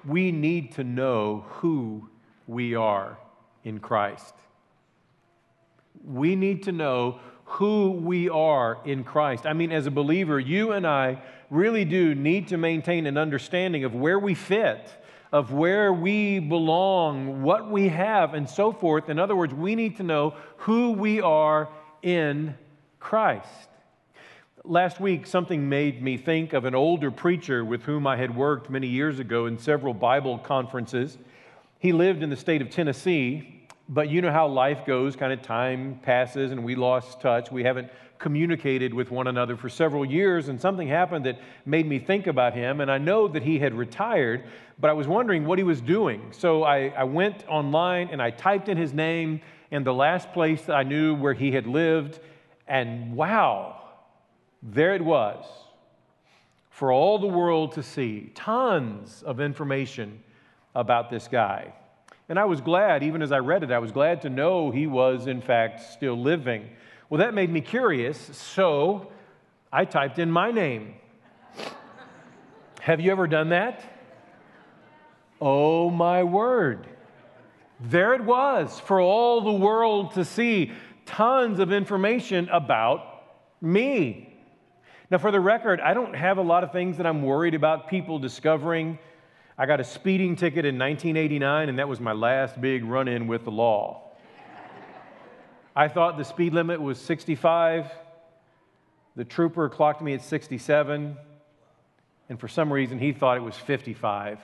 we need to know who we are in Christ. We need to know who we are in Christ. I mean, as a believer, you and I really do need to maintain an understanding of where we fit, of where we belong, what we have, and so forth. In other words, we need to know who we are in Christ. Last week, something made me think of an older preacher with whom I had worked many years ago in several Bible conferences. He lived in the state of Tennessee, but you know how life goes, kind of time passes and we lost touch. We haven't communicated with one another for several years, and something happened that made me think about him. And I know that he had retired, but I was wondering what he was doing. So I went online and I typed in his name and the last place that I knew where he had lived, and wow, there it was for all the world to see. Tons of information about this guy. And I was glad, even as I read it, I was glad to know he was, in fact, still living. Well, that made me curious, so I typed in my name. Have you ever done that? Oh, my word. There it was for all the world to see. Tons of information about me. Now, for the record, I don't have a lot of things that I'm worried about people discovering. I got a speeding ticket in 1989, and that was my last big run-in with the law. I thought the speed limit was 65. The trooper clocked me at 67, and for some reason, he thought it was 55.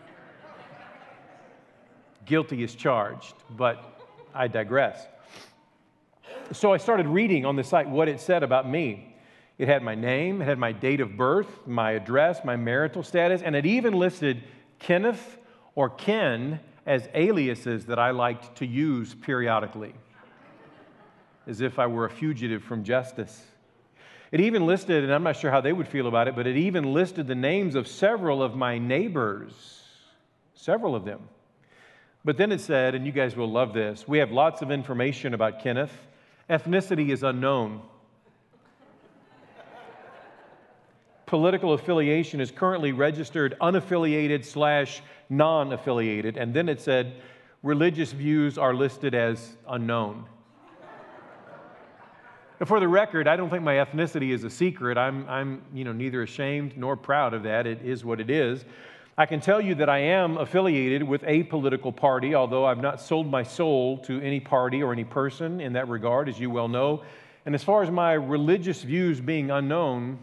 Guilty as charged, but I digress. So I started reading on the site what it said about me. It had my name, it had my date of birth, my address, my marital status, and it even listed Kenneth or Ken as aliases that I liked to use periodically, as if I were a fugitive from justice. It even listed, and I'm not sure how they would feel about it, but it even listed the names of several of my neighbors, several of them. But then it said, and you guys will love this, we have lots of information about Kenneth. Ethnicity is unknown. Political affiliation is currently registered unaffiliated / non-affiliated. And then it said, religious views are listed as unknown. And for the record, I don't think my ethnicity is a secret. I'm neither ashamed nor proud of that. It is what it is. I can tell you that I am affiliated with a political party, although I've not sold my soul to any party or any person in that regard, as you well know. And as far as my religious views being unknown,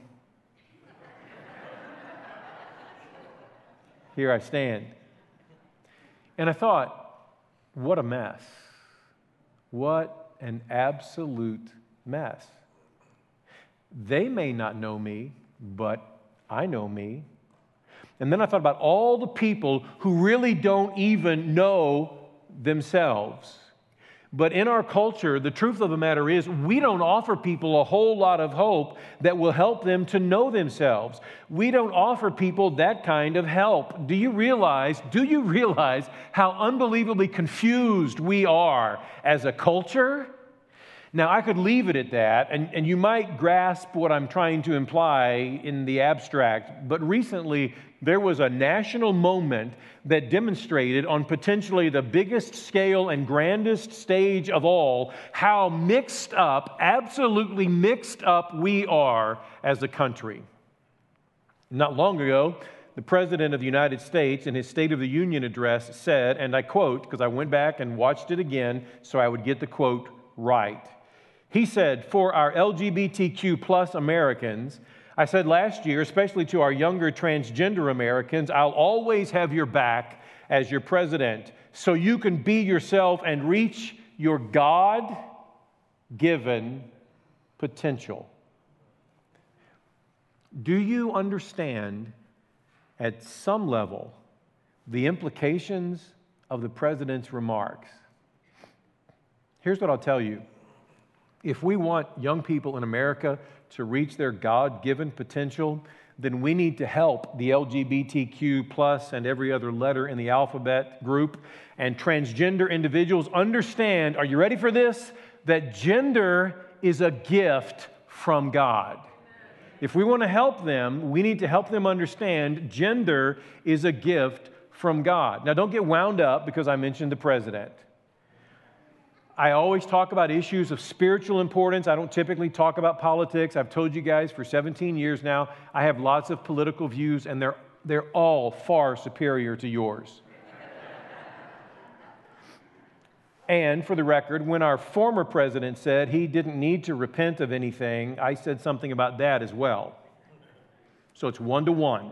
here I stand. And I thought, what a mess. What an absolute mess. They may not know me, but I know me. And then I thought about all the people who really don't even know themselves. But in our culture, the truth of the matter is we don't offer people a whole lot of hope that will help them to know themselves. We don't offer people that kind of help. Do you realize how unbelievably confused we are as a culture? Now, I could leave it at that, and you might grasp what I'm trying to imply in the abstract, but recently there was a national moment that demonstrated on potentially the biggest scale and grandest stage of all how mixed up, absolutely mixed up we are as a country. Not long ago, the President of the United States in his State of the Union address said, and I quote, because I went back and watched it again so I would get the quote right. He said, for our LGBTQ plus Americans, I said last year, especially to our younger transgender Americans, I'll always have your back as your president so you can be yourself and reach your God-given potential. Do you understand at some level the implications of the president's remarks? Here's what I'll tell you. If we want young people in America to reach their God-given potential, then we need to help the LGBTQ plus and every other letter in the alphabet group and transgender individuals understand, are you ready for this? That gender is a gift from God. If we want to help them, we need to help them understand gender is a gift from God. Now, don't get wound up because I mentioned the president. I always talk about issues of spiritual importance. I don't typically talk about politics. I've told you guys for 17 years now, I have lots of political views, and they're all far superior to yours. And for the record, when our former president said he didn't need to repent of anything, I said something about that as well. So it's 1-to-1.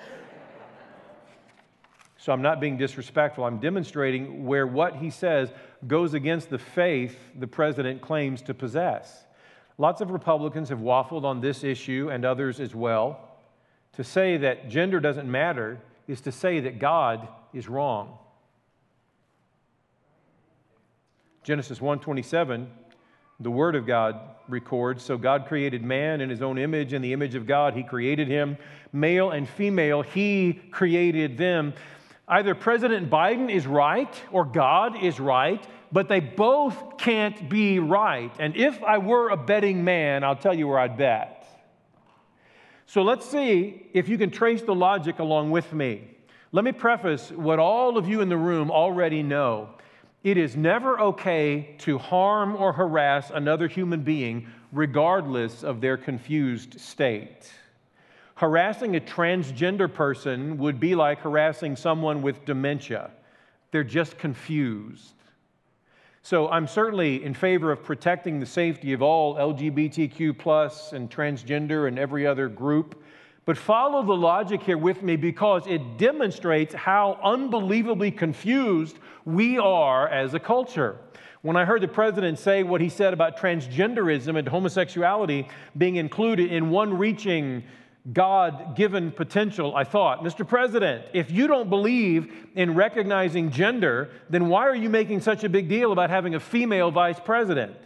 So I'm not being disrespectful. I'm demonstrating where what he says goes against the faith the president claims to possess. Lots of Republicans have waffled on this issue and others as well. To say that gender doesn't matter is to say that God is wrong. Genesis 1:27, the Word of God records, so God created man in His own image. In the image of God, He created him. Male and female, He created them. Either President Biden is right or God is right, but they both can't be right. And if I were a betting man, I'll tell you where I'd bet. So let's see if you can trace the logic along with me. Let me preface what all of you in the room already know. It is never okay to harm or harass another human being regardless of their confused state. Harassing a transgender person would be like harassing someone with dementia. They're just confused. So I'm certainly in favor of protecting the safety of all LGBTQ plus and transgender and every other group. But follow the logic here with me because it demonstrates how unbelievably confused we are as a culture. When I heard the president say what he said about transgenderism and homosexuality being included in one reaching God-given potential, I thought, Mr. President, if you don't believe in recognizing gender, then why are you making such a big deal about having a female vice president?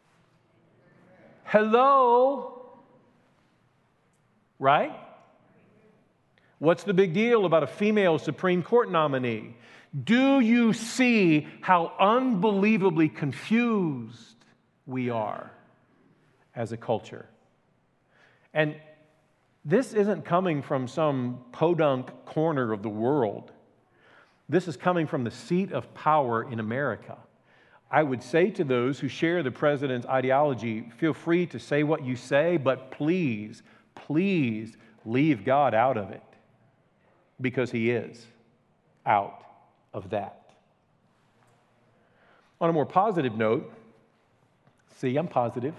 Hello? Right? What's the big deal about a female Supreme Court nominee? Do you see how unbelievably confused we are as a culture? And this isn't coming from some podunk corner of the world. This is coming from the seat of power in America. I would say to those who share the president's ideology, feel free to say what you say, but please, please leave God out of it, because He is out of that. On a more positive note, see, I'm positive.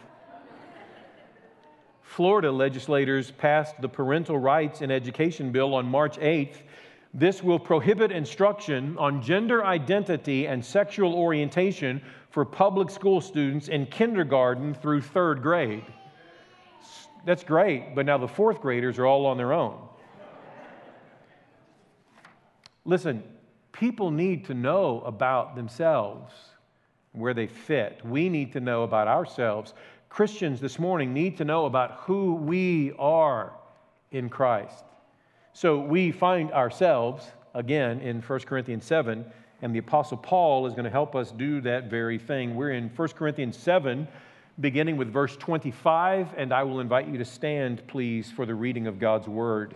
Florida legislators passed the Parental Rights in Education bill on March 8th. This will prohibit instruction on gender identity and sexual orientation for public school students in kindergarten through third grade. That's great, but now the fourth graders are all on their own. Listen, people need to know about themselves, where they fit. We need to know about ourselves. Christians this morning need to know about who we are in Christ. So we find ourselves, again, in 1 Corinthians 7, and the Apostle Paul is going to help us do that very thing. We're in 1 Corinthians 7, beginning with verse 25, and I will invite you to stand, please, for the reading of God's Word.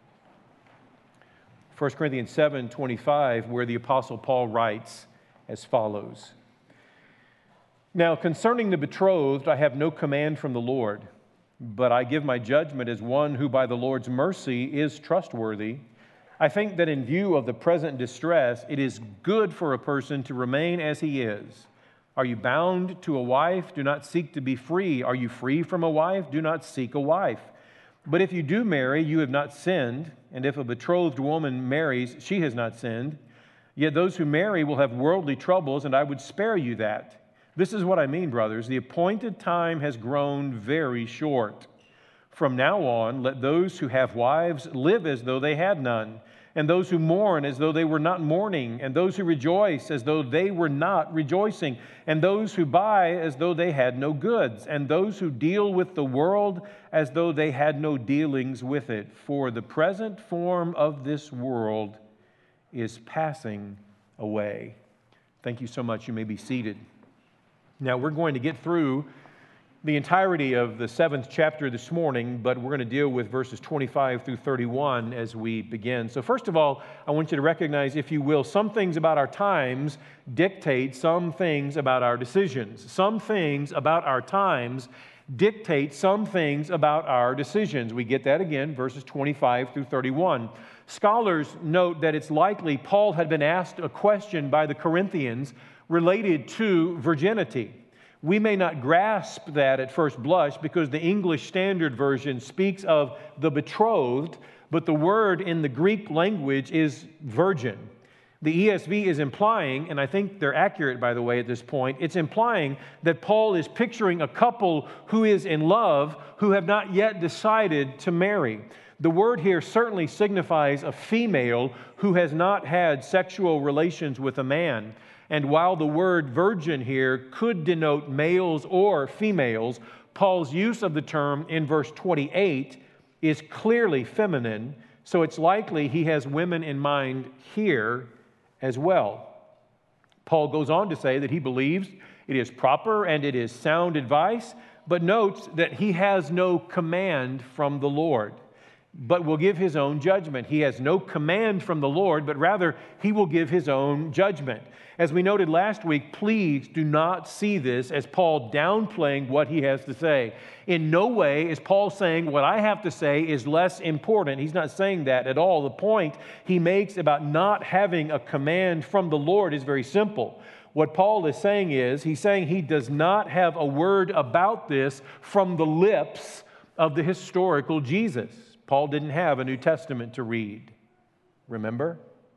1 Corinthians 7:25, where the Apostle Paul writes as follows. Now, concerning the betrothed, I have no command from the Lord, but I give my judgment as one who by the Lord's mercy is trustworthy. I think that in view of the present distress, it is good for a person to remain as he is. Are you bound to a wife? Do not seek to be free. Are you free from a wife? Do not seek a wife. But if you do marry, you have not sinned, and if a betrothed woman marries, she has not sinned. Yet those who marry will have worldly troubles, and I would spare you that. This is what I mean, brothers. The appointed time has grown very short. From now on, let those who have wives live as though they had none, and those who mourn as though they were not mourning, and those who rejoice as though they were not rejoicing, and those who buy as though they had no goods, and those who deal with the world as though they had no dealings with it. For the present form of this world is passing away. Thank you so much. You may be seated. Now, we're going to get through the entirety of the 7th chapter this morning, but we're going to deal with verses 25 through 31 as we begin. So first of all, I want you to recognize, if you will, some things about our times dictate some things about our decisions. Some things about our times dictate some things about our decisions. We get that again, verses 25 through 31. Scholars note that it's likely Paul had been asked a question by the Corinthians related to virginity. We may not grasp that at first blush because the English Standard Version speaks of the betrothed, but the word in the Greek language is virgin. The ESV is implying, and I think they're accurate, by the way, at this point, it's implying that Paul is picturing a couple who is in love who have not yet decided to marry. The word here certainly signifies a female who has not had sexual relations with a man. And while the word virgin here could denote males or females, Paul's use of the term in verse 28 is clearly feminine, so it's likely he has women in mind here as well. Paul goes on to say that he believes it is proper and it is sound advice, but notes that he has no command from the Lord, but will give his own judgment. He has no command from the Lord, but rather he will give his own judgment. As we noted last week, please do not see this as Paul downplaying what he has to say. In no way is Paul saying what I have to say is less important. He's not saying that at all. The point he makes about not having a command from the Lord is very simple. What Paul is saying is, he's saying he does not have a word about this from the lips of the historical Jesus. Paul didn't have a New Testament to read. Remember?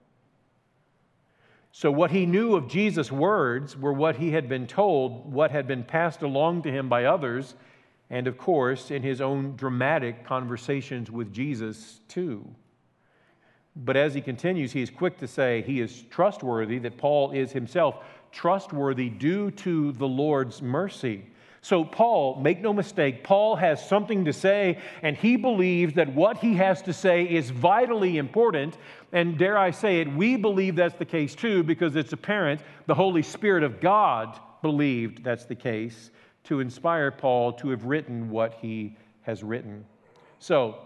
So what he knew of Jesus' words were what he had been told, what had been passed along to him by others, and of course, in his own dramatic conversations with Jesus too. But as he continues, he is quick to say he is trustworthy, that Paul is himself trustworthy due to the Lord's mercy. So Paul, make no mistake, Paul has something to say, and he believes that what he has to say is vitally important. And dare I say it, we believe that's the case too, because it's apparent the Holy Spirit of God believed that's the case to inspire Paul to have written what he has written. So,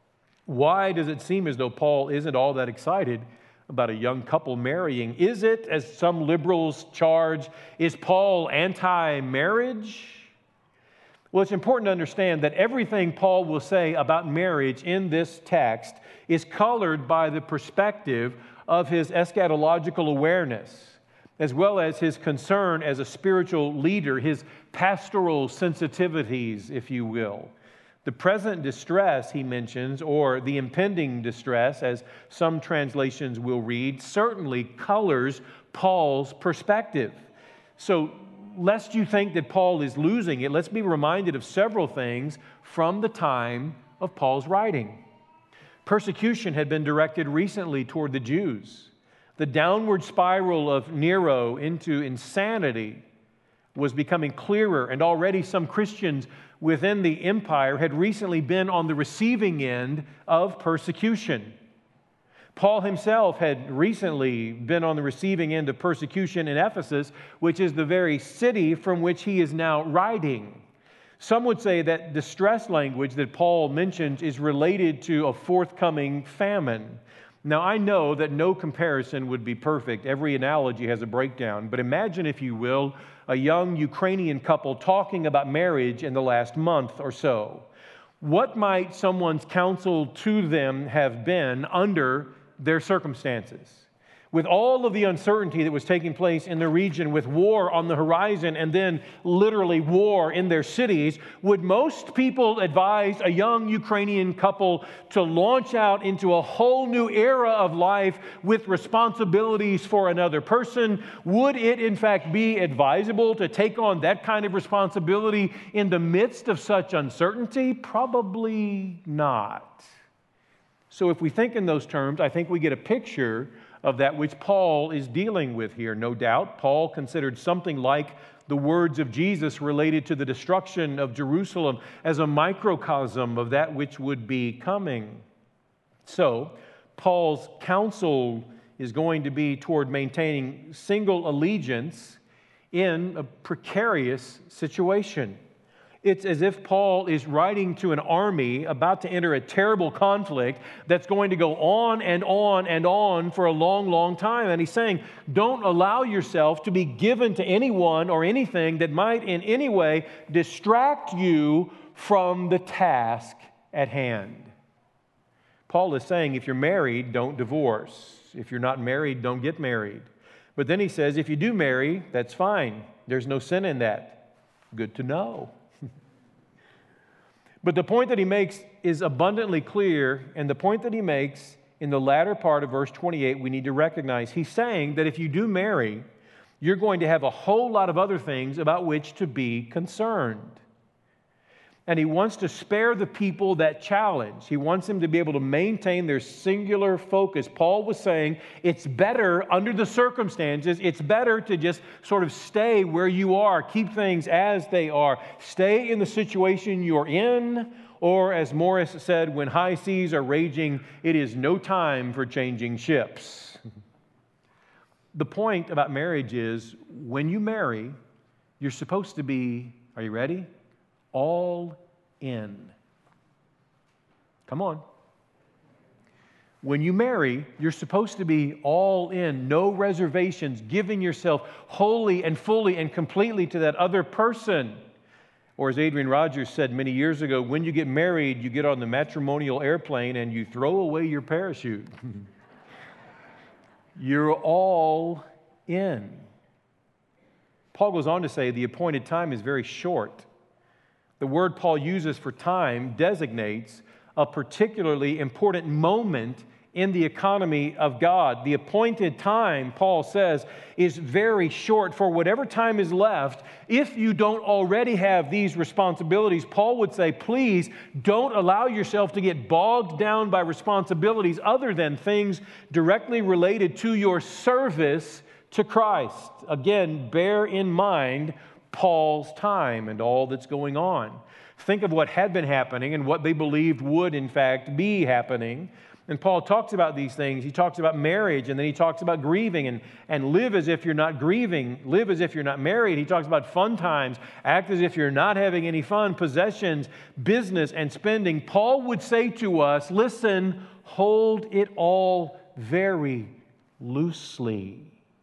why does it seem as though Paul isn't all that excited about a young couple marrying? Is it, as some liberals charge, is Paul anti-marriage? Well, it's important to understand that everything Paul will say about marriage in this text is colored by the perspective of his eschatological awareness, as well as his concern as a spiritual leader, his pastoral sensitivities, if you will. The present distress, he mentions, or the impending distress, as some translations will read, certainly colors Paul's perspective. So, lest you think that Paul is losing it, let's be reminded of several things from the time of Paul's writing. Persecution had been directed recently toward the Jews. The downward spiral of Nero into insanity was becoming clearer, and already some Christians within the empire had recently been on the receiving end of persecution. Paul himself had recently been on the receiving end of persecution in Ephesus, which is the very city from which he is now writing. Some would say that distress language that Paul mentions is related to a forthcoming famine. Now, I know that no comparison would be perfect. Every analogy has a breakdown. But imagine, if you will, a young Ukrainian couple talking about marriage in the last month or so. What might someone's counsel to them have been under their circumstances? With all of the uncertainty that was taking place in the region, with war on the horizon and then literally war in their cities, would most people advise a young Ukrainian couple to launch out into a whole new era of life with responsibilities for another person? Would it in fact be advisable to take on that kind of responsibility in the midst of such uncertainty? Probably not. So if we think in those terms, I think we get a picture of that which Paul is dealing with here. No doubt, Paul considered something like the words of Jesus related to the destruction of Jerusalem as a microcosm of that which would be coming. So, Paul's counsel is going to be toward maintaining single allegiance in a precarious situation. It's as if Paul is writing to an army about to enter a terrible conflict that's going to go on and on and on for a long, long time. And he's saying, don't allow yourself to be given to anyone or anything that might in any way distract you from the task at hand. Paul is saying, if you're married, don't divorce. If you're not married, don't get married. But then he says, if you do marry, that's fine. There's no sin in that. Good to know. But the point that he makes is abundantly clear, and the point that he makes in the latter part of verse 28, we need to recognize. He's saying that if you do marry, you're going to have a whole lot of other things about which to be concerned. And he wants to spare the people that challenge. He wants them to be able to maintain their singular focus. Paul was saying it's better under the circumstances, it's better to just sort of stay where you are, keep things as they are, stay in the situation you're in, or as Morris said, when high seas are raging, it is no time for changing ships. The point about marriage is when you marry, you're supposed to be, are you ready? All in. Come on. When you marry, you're supposed to be all in, no reservations, giving yourself wholly and fully and completely to that other person. Or as Adrian Rogers said many years ago, when you get married, you get on the matrimonial airplane and you throw away your parachute. You're all in. Paul goes on to say the appointed time is very short. The word Paul uses for time designates a particularly important moment in the economy of God. The appointed time, Paul says, is very short. For whatever time is left, if you don't already have these responsibilities, Paul would say, please don't allow yourself to get bogged down by responsibilities other than things directly related to your service to Christ. Again, bear in mind Paul's time and all that's going on. Think of what had been happening and what they believed would, in fact, be happening. And Paul talks about these things. He talks about marriage, and then he talks about grieving and live as if you're not grieving, live as if you're not married. He talks about fun times, act as if you're not having any fun, possessions, business, and spending. Paul would say to us, listen, hold it all very loosely.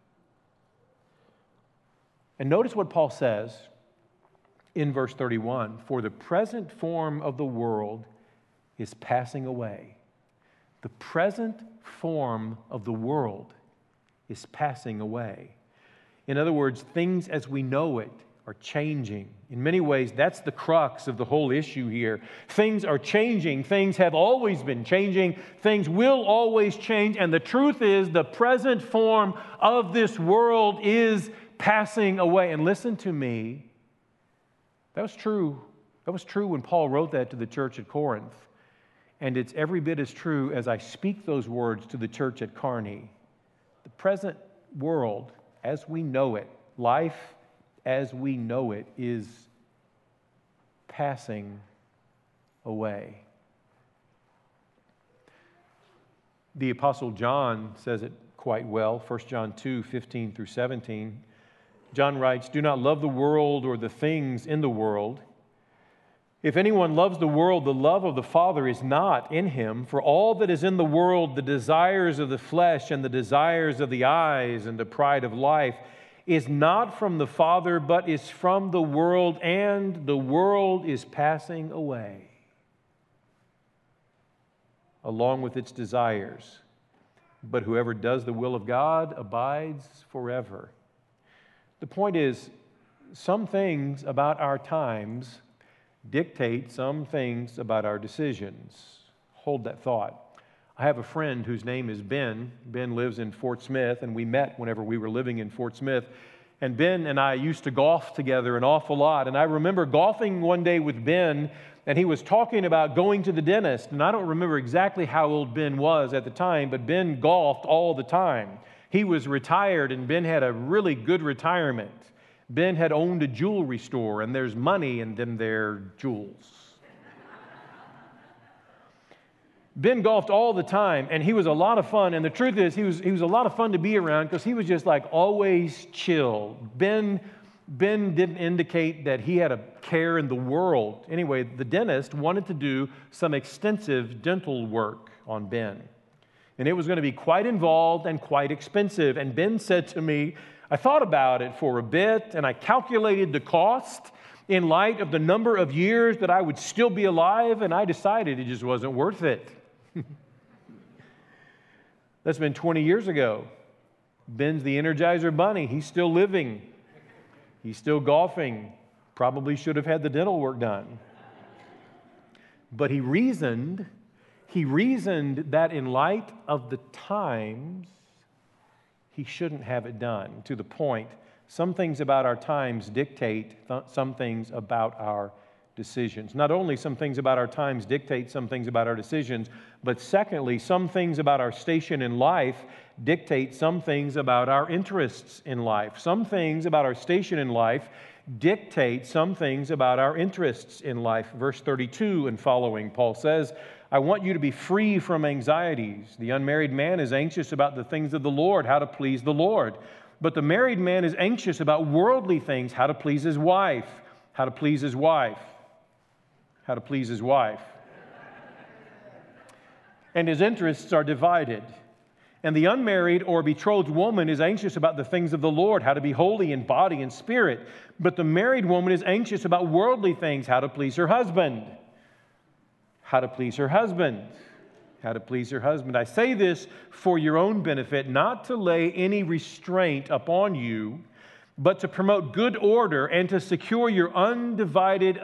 And notice what Paul says in verse 31. For the present form of the world is passing away. The present form of the world is passing away. In other words, things as we know it are changing. In many ways, that's the crux of the whole issue here. Things are changing. Things have always been changing. Things will always change. And the truth is, the present form of this world is passing away. And listen to me, that was true. That was true when Paul wrote that to the church at Corinth. And it's every bit as true as I speak those words to the church at Kearney. The present world, as we know it, life as we know it, is passing away. The Apostle John says it quite well, 1 John 2, 15 through 17. John writes, do not love the world or the things in the world. If anyone loves the world, the love of the Father is not in him. For all that is in the world, the desires of the flesh and the desires of the eyes and the pride of life, is not from the Father, but is from the world, and the world is passing away, along with its desires. But whoever does the will of God abides forever. The point is, some things about our times dictate some things about our decisions. Hold that thought. I have a friend whose name is Ben. Ben lives in Fort Smith, and we met whenever we were living in Fort Smith. And Ben and I used to golf together an awful lot. And I remember golfing one day with Ben, and he was talking about going to the dentist. And I don't remember exactly how old Ben was at the time, but Ben golfed all the time. He was retired, and Ben had a really good retirement. Ben had owned a jewelry store, and there's money in them there jewels. Ben golfed all the time, and he was a lot of fun. And the truth is, he was a lot of fun to be around because he was just like always chill. Ben Ben didn't indicate that he had a care in the world. Anyway, the dentist wanted to do some extensive dental work on Ben. And it was going to be quite involved and quite expensive. And Ben said to me, I thought about it for a bit, and I calculated the cost in light of the number of years that I would still be alive, and I decided it just wasn't worth it. That's been 20 years ago. Ben's the Energizer Bunny. He's still living. He's still golfing. Probably should have had the dental work done. But he reasoned that in light of the times, he shouldn't have it done. To the point, some things about our times dictate some things about our decisions. Not only some things about our times dictate some things about our decisions, but secondly, some things about our station in life dictate some things about our interests in life. Some things about our station in life dictate some things about our interests in life. Verse 32 and following, Paul says, I want you to be free from anxieties. The unmarried man is anxious about the things of the Lord, how to please the Lord. But the married man is anxious about worldly things, how to please his wife, how to please his wife, how to please his wife. And his interests are divided. And the unmarried or betrothed woman is anxious about the things of the Lord, how to be holy in body and spirit. But the married woman is anxious about worldly things, how to please her husband. How to please her husband. How to please her husband. I say this for your own benefit, not to lay any restraint upon you, but to promote good order and to secure your undivided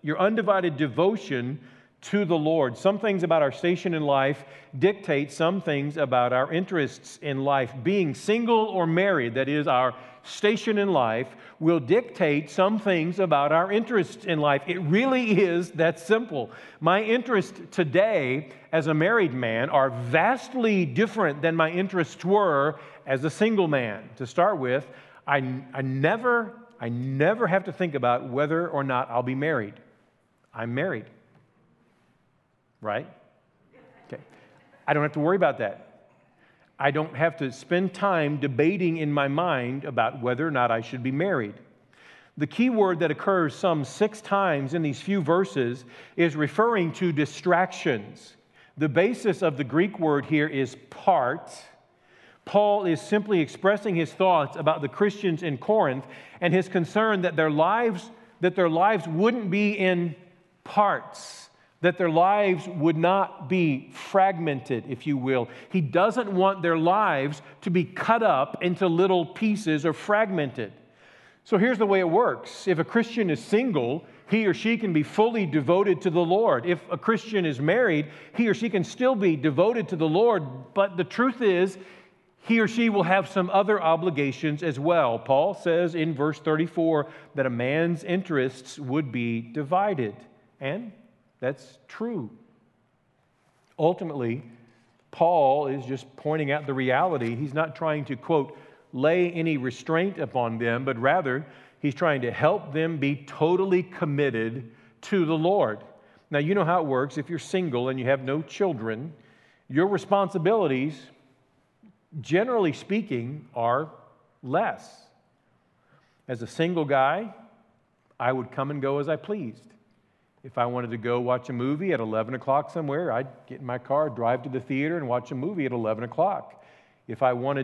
devotion to the Lord. Some things about our station in life dictate some things about our interests in life. Being single or married, that is our station in life, will dictate some things about our interests in life. It really is that simple. My interests today as a married man are vastly different than my interests were as a single man. To start with, I never have to think about whether or not I'll be married. I'm married. Right? Okay. I don't have to worry about that. I don't have to spend time debating in my mind about whether or not I should be married. The key word that occurs some 6 times in these few verses is referring to distractions. The basis of the Greek word here is part. Paul is simply expressing his thoughts about the Christians in Corinth and his concern that their lives wouldn't be in parts, that their lives would not be fragmented, if you will. He doesn't want their lives to be cut up into little pieces or fragmented. So here's the way it works. If a Christian is single, he or she can be fully devoted to the Lord. If a Christian is married, he or she can still be devoted to the Lord. But the truth is, he or she will have some other obligations as well. Paul says in verse 34 that a man's interests would be divided. And that's true. Ultimately, Paul is just pointing out the reality. He's not trying to, quote, lay any restraint upon them, but rather he's trying to help them be totally committed to the Lord. Now, you know how it works. If you're single and you have no children, your responsibilities, generally speaking, are less. As a single guy, I would come and go as I pleased. If I wanted to go watch a movie at 11 o'clock somewhere, I'd get in my car, drive to the theater, and watch a movie at 11 o'clock. If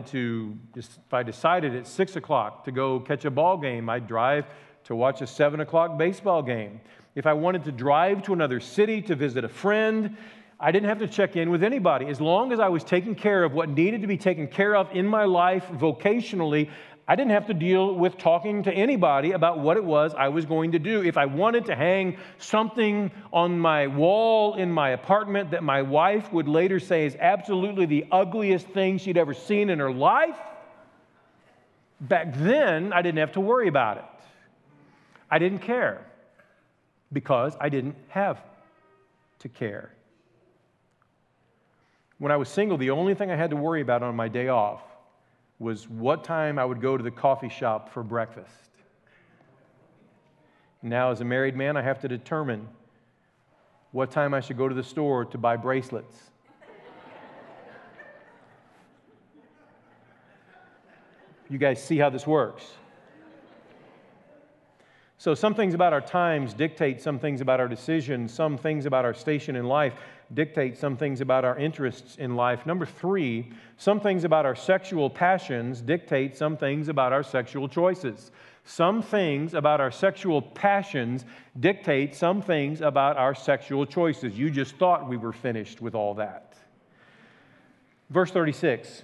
I decided at 6 o'clock to go catch a ball game, I'd drive to watch a 7 o'clock baseball game. If I wanted to drive to another city to visit a friend, I didn't have to check in with anybody. As long as I was taking care of what needed to be taken care of in my life vocationally, I didn't have to deal with talking to anybody about what it was I was going to do. If I wanted to hang something on my wall in my apartment that my wife would later say is absolutely the ugliest thing she'd ever seen in her life, back then I didn't have to worry about it. I didn't care because I didn't have to care. When I was single, the only thing I had to worry about on my day off was what time I would go to the coffee shop for breakfast. Now, as a married man, I have to determine what time I should go to the store to buy bracelets. You guys see how this works? So some things about our times dictate some things about our decisions. Some things about our station in life dictate some things about our interests in life. Number 3, some things about our sexual passions dictate some things about our sexual choices. Some things about our sexual passions dictate some things about our sexual choices. You just thought we were finished with all that. Verse 36,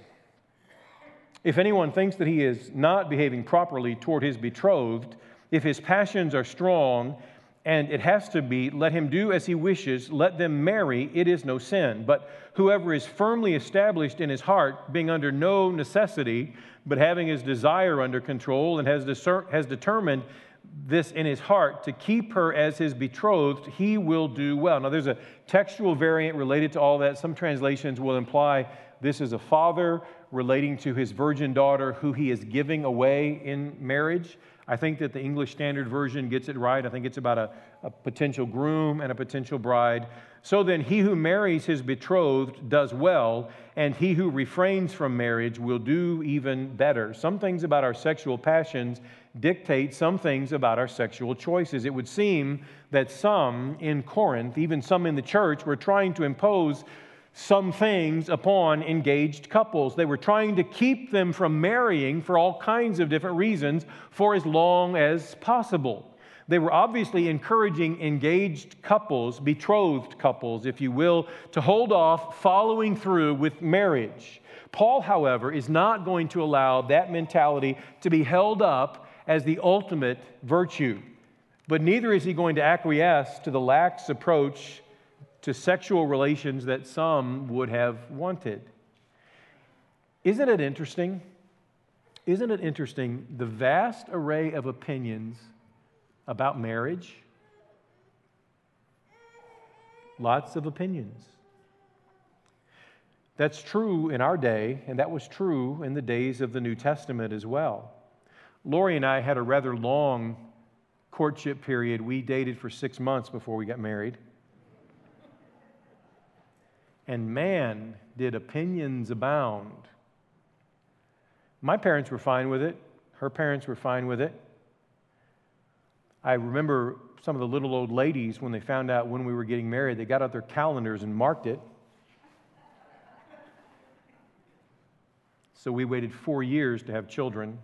if anyone thinks that he is not behaving properly toward his betrothed, if his passions are strong, and it has to be, let him do as he wishes, let them marry, it is no sin. But whoever is firmly established in his heart, being under no necessity, but having his desire under control, and has determined this in his heart to keep her as his betrothed, he will do well. Now there's a textual variant related to all that. Some translations will imply this is a father relating to his virgin daughter who he is giving away in marriage. I think that the English Standard Version gets it right. I think it's about a potential groom and a potential bride. So then he who marries his betrothed does well, and he who refrains from marriage will do even better. Some things about our sexual passions dictate some things about our sexual choices. It would seem that some in Corinth, even some in the church, were trying to impose some things upon engaged couples. They were trying to keep them from marrying for all kinds of different reasons for as long as possible. They were obviously encouraging engaged couples, betrothed couples, if you will, to hold off following through with marriage. Paul, however, is not going to allow that mentality to be held up as the ultimate virtue. But neither is he going to acquiesce to the lax approach to sexual relations that some would have wanted. Isn't it interesting? Isn't it interesting the vast array of opinions about marriage? Lots of opinions. That's true in our day, and that was true in the days of the New Testament as well. Lori and I had a rather long courtship period. We dated for 6 months before we got married. And man, did opinions abound. My parents were fine with it. Her parents were fine with it. I remember some of the little old ladies, when they found out when we were getting married, they got out their calendars and marked it. So we waited 4 years to have children.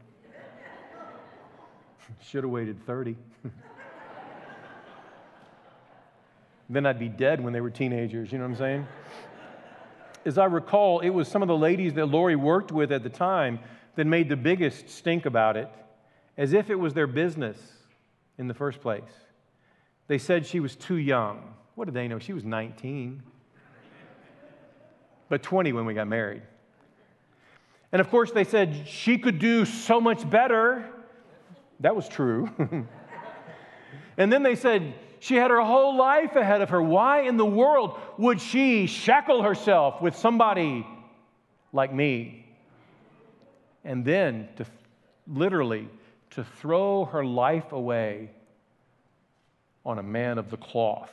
Should have waited 30. Then I'd be dead when they were teenagers, you know what I'm saying? As I recall, it was some of the ladies that Lori worked with at the time that made the biggest stink about it, as if it was their business in the first place. They said she was too young. What did they know? She was 19, but 20 when we got married. And of course, they said she could do so much better. That was true. And then they said she had her whole life ahead of her. Why in the world would she shackle herself with somebody like me? And then literally to throw her life away on a man of the cloth.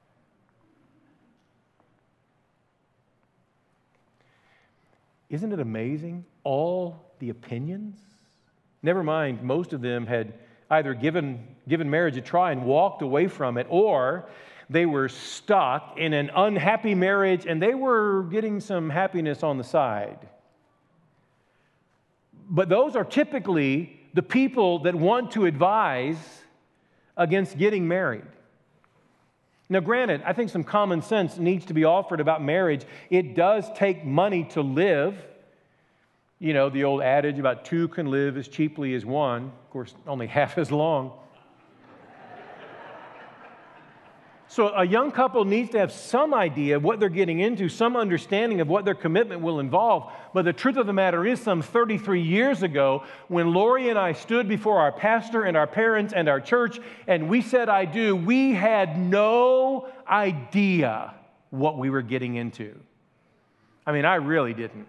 Isn't it amazing? All the opinions? Never mind, most of them had either given marriage a try and walked away from it, or they were stuck in an unhappy marriage and they were getting some happiness on the side. But those are typically the people that want to advise against getting married. Now, granted, I think some common sense needs to be offered about marriage. It does take money to live. You know, the old adage about two can live as cheaply as one. Of course, only half as long. So a young couple needs to have some idea of what they're getting into, some understanding of what their commitment will involve. But the truth of the matter is, some 33 years ago, when Lori and I stood before our pastor and our parents and our church, and we said, "I do," we had no idea what we were getting into. I mean, I really didn't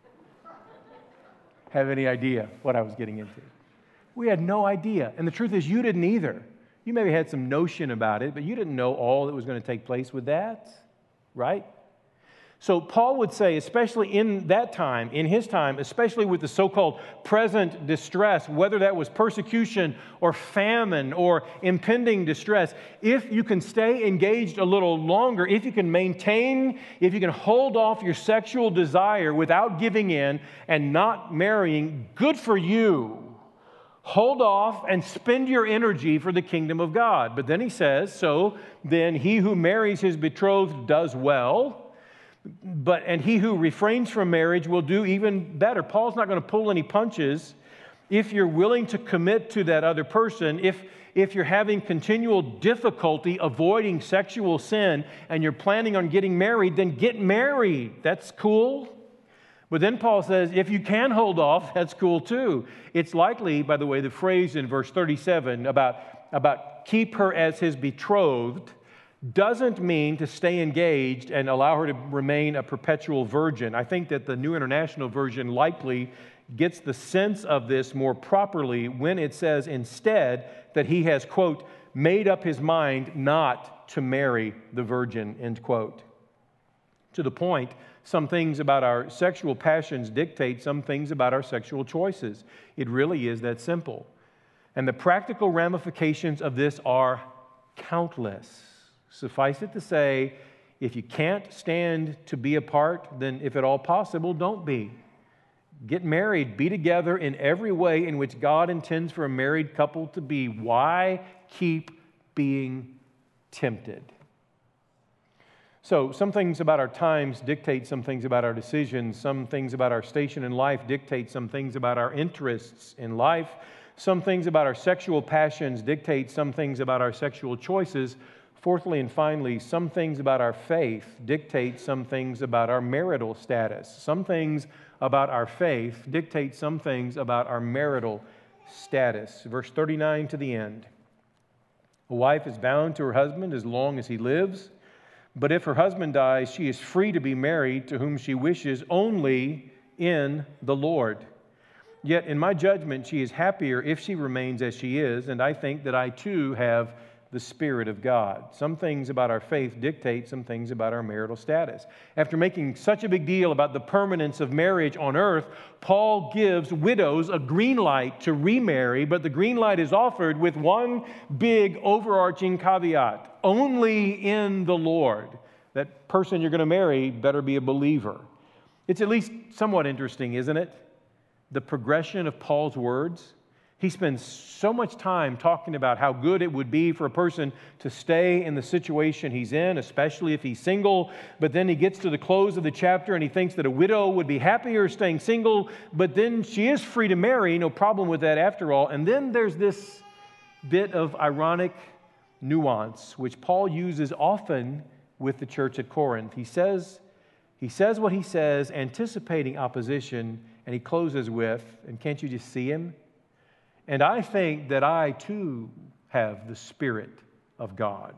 have any idea what I was getting into. We had no idea. And the truth is, you didn't either. You maybe had some notion about it, but you didn't know all that was going to take place with that, right? So Paul would say, especially in that time, in his time, especially with the so-called present distress, whether that was persecution or famine or impending distress, if you can stay engaged a little longer, if you can maintain, if you can hold off your sexual desire without giving in and not marrying, good for you. Hold off and spend your energy for the kingdom of God. But then he says, so then he who marries his betrothed does well, and he who refrains from marriage will do even better. Paul's not going to pull any punches. If you're willing to commit to that other person, if you're having continual difficulty avoiding sexual sin and you're planning on getting married, then get married. That's cool. But then Paul says, if you can hold off, that's cool too. It's likely, by the way, the phrase in verse 37 about keep her as his betrothed doesn't mean to stay engaged and allow her to remain a perpetual virgin. I think that the New International Version likely gets the sense of this more properly when it says instead that he has, quote, made up his mind not to marry the virgin, end quote. To the point, some things about our sexual passions dictate some things about our sexual choices. It really is that simple. And the practical ramifications of this are countless. Suffice it to say, if you can't stand to be apart, then if at all possible, don't be. Get married, be together in every way in which God intends for a married couple to be. Why keep being tempted? So, some things about our times dictate some things about our decisions. Some things about our station in life dictate some things about our interests in life. Some things about our sexual passions dictate some things about our sexual choices. Fourthly and finally, some things about our faith dictate some things about our marital status. Some things about our faith dictate some things about our marital status. Verse 39 to the end. A wife is bound to her husband as long as he lives, but if her husband dies, she is free to be married to whom she wishes only in the Lord. Yet in my judgment, she is happier if she remains as she is, and I think that I too have the Spirit of God. Some things about our faith dictate some things about our marital status. After making such a big deal about the permanence of marriage on earth, Paul gives widows a green light to remarry, but the green light is offered with one big overarching caveat: only in the Lord. That person you're going to marry better be a believer. It's at least somewhat interesting, isn't it? The progression of Paul's words. He spends so much time talking about how good it would be for a person to stay in the situation he's in, especially if he's single. But then he gets to the close of the chapter and he thinks that a widow would be happier staying single, but then she is free to marry, no problem with that after all. And then there's this bit of ironic nuance, which Paul uses often with the church at Corinth. He says what he says, anticipating opposition, and he closes with, and can't you just see him? And I think that I too have the Spirit of God.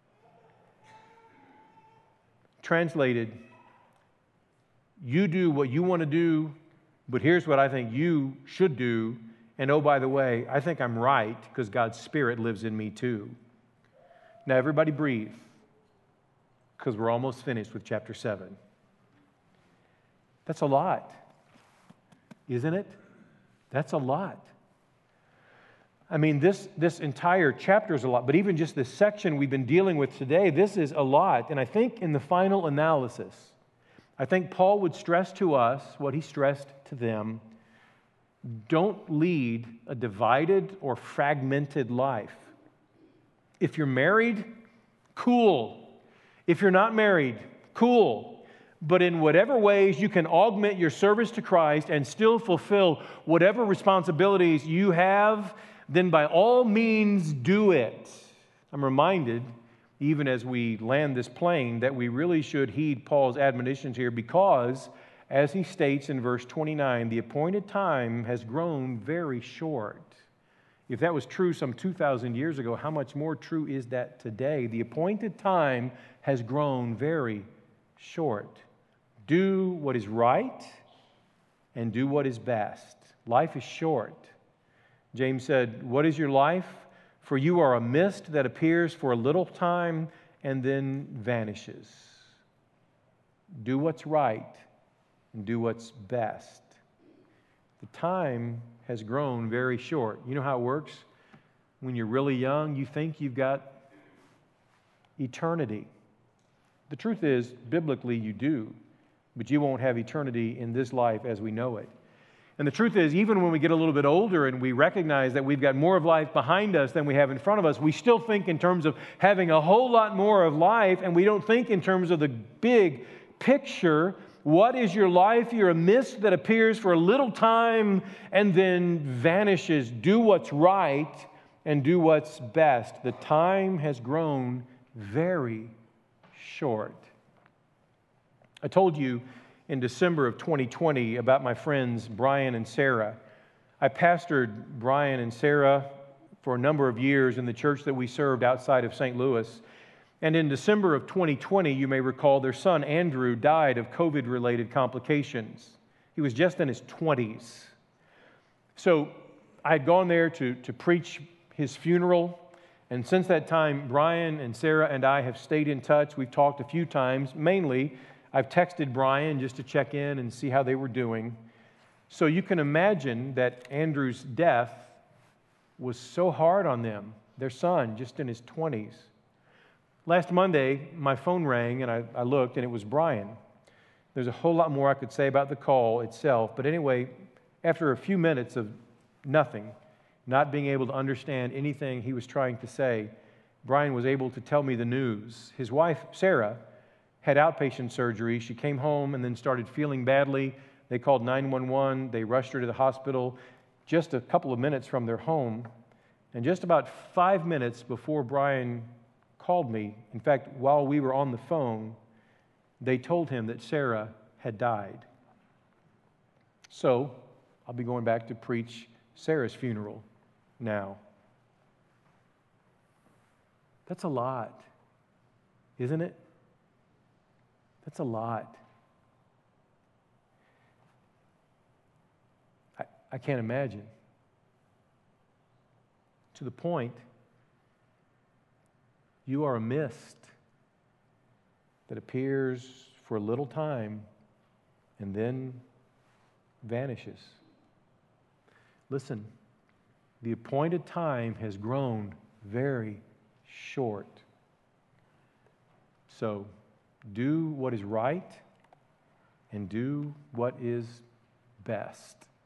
Translated, you do what you want to do, but here's what I think you should do. And oh, by the way, I think I'm right because God's Spirit lives in me too. Now, everybody breathe, because we're almost finished with chapter 7. That's a lot, isn't it? That's a lot. I mean, this entire chapter is a lot, but even just this section we've been dealing with today, this is a lot. And I think in the final analysis, I think Paul would stress to us what he stressed to them: don't lead a divided or fragmented life. If you're married, cool. If you're not married, cool. But in whatever ways you can augment your service to Christ and still fulfill whatever responsibilities you have, then by all means do it. I'm reminded, even as we land this plane, that we really should heed Paul's admonitions here because, as he states in verse 29, the appointed time has grown very short. If that was true some 2,000 years ago, how much more true is that today? The appointed time has grown very short. Do what is right and do what is best. Life is short. James said, "What is your life? For you are a mist that appears for a little time and then vanishes." do what's right, and do what's best. The time has grown very short. You know how it works? When you're really young, you think you've got eternity. The truth is, biblically, you do, but you won't have eternity in this life as we know it. And the truth is, even when we get a little bit older and we recognize that we've got more of life behind us than we have in front of us, we still think in terms of having a whole lot more of life, and we don't think in terms of the big picture. What is your life? You're a mist that appears for a little time and then vanishes. Do what's right and do what's best. The time has grown very short. I told you in December of 2020 about my friends Brian and Sarah. I pastored Brian and Sarah for a number of years in the church that we served outside of St. Louis. And in December of 2020, you may recall, their son Andrew died of COVID-related complications. He was just in his 20s. So I had gone there to preach his funeral. And since that time, Brian and Sarah and I have stayed in touch. We've talked a few times. Mainly, I've texted Brian just to check in and see how they were doing. So you can imagine that Andrew's death was so hard on them, their son, just in his 20s. Last Monday, my phone rang, and I looked, and it was Brian. There's a whole lot more I could say about the call itself, but anyway, after a few minutes of nothing, not being able to understand anything he was trying to say, Brian was able to tell me the news. His wife, Sarah, had outpatient surgery. She came home and then started feeling badly. They called 911. They rushed her to the hospital just a couple of minutes from their home. And just about 5 minutes before Brian called me, in fact, while we were on the phone, they told him that Sarah had died. So I'll be going back to preach Sarah's funeral now. That's a lot, isn't it? That's a lot. I can't imagine. To the point, you are a mist that appears for a little time and then vanishes. Listen, the appointed time has grown very short. So, do what is right and do what is best.